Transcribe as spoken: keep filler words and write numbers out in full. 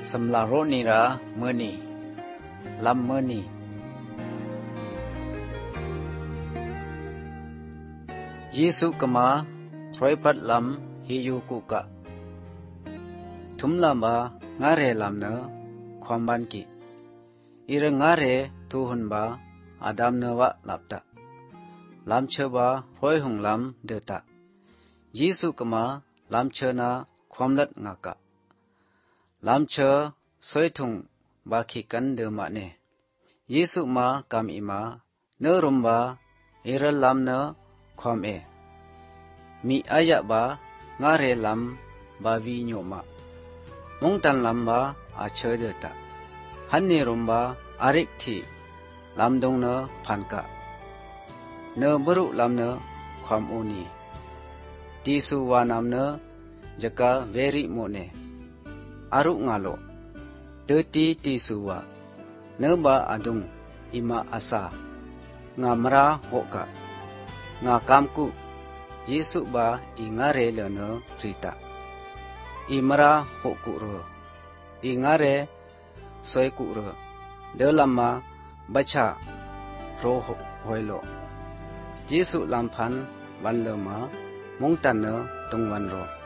สำลาโรนีราเมื่อนีลำเมื่อนีเยซูกมาพรอยปัดลำฮิยูกุกะทุมลำบางาเรลำเนอความบันกิอีเรงาเรทูหุนบาอาดามเนวะลับตะลำเชบาพรอยหงลำเดตะเยซูกมาลำเชนาความลัดงากะลำเชสวยทุงบาคิกันเดมาเนเยซูมากามอิมาเนรุมบาเอรลำเนความเอมีอายะบางาเรลำบาวีโยมามงตันลำบาอาเชเดตะฮันเนรุมบาอาริกทีลำดงเนพันกะเนบรุลำเนความโอนีตีสุวานามเนจกาเวริโมเนอารุงาโลเดตีตีสุวาเนบาอดุงอิมาอาซางามราโหกะงากามกุเยซูบาอิงาเรเลเนริตาอิมราโหกุโรอิงาเรสวยกุโรเดลัมมาบัชาโรโหอยโลเยซูลัมพันวันเลมามงตันเนตงวันโร